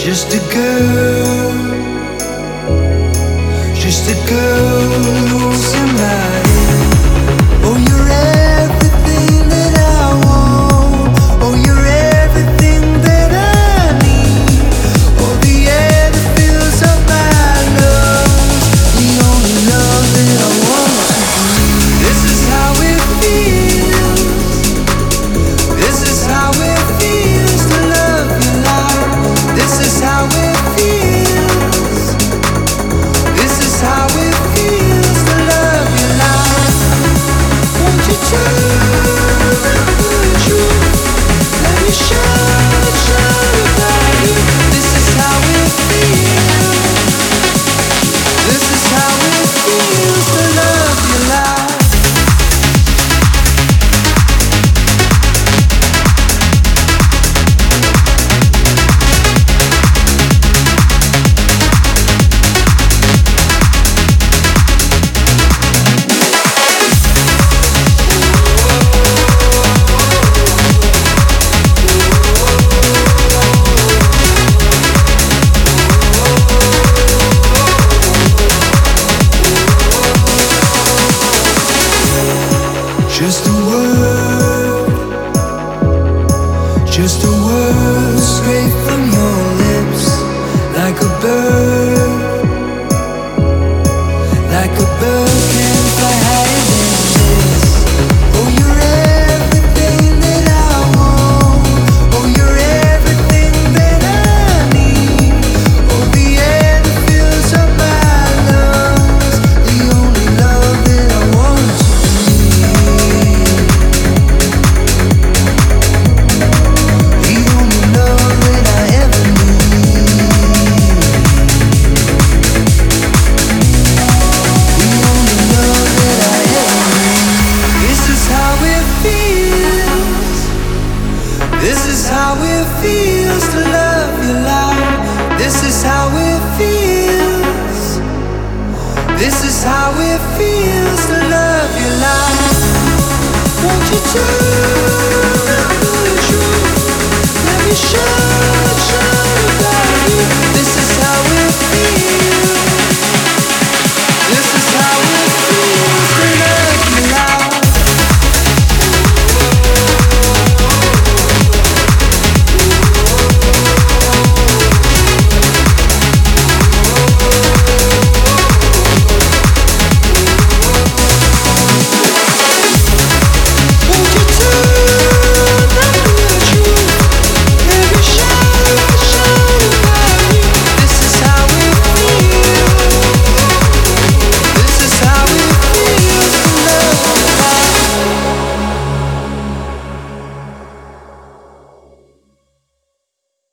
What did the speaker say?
Just a girl, just a girl who's in my head. Oh, you're everything that I want. Oh, you're everything that I need. Oh, the air that fills up my lungs, the only love that I want to breathe. This is how it feels. This is how it feels to love you like. This is how it feels. This is how it feels to love you like. Won't you turn the truth? Let me show about you. This is how it feels. This is how it feels to love you like. Just a word straight from your lips, like a bird can fly higher than this. Oh, you're everything that I want. Oh, you're everything that I need. Oh, the air that fills up my lungs, the only love that I want to breathe. The only love that I ever need. The only love that I ever need. This is how it feels. This is how it feels to love you like. This is how it feels. This is how it feels to love you like. Won't you turn the truth? Let me show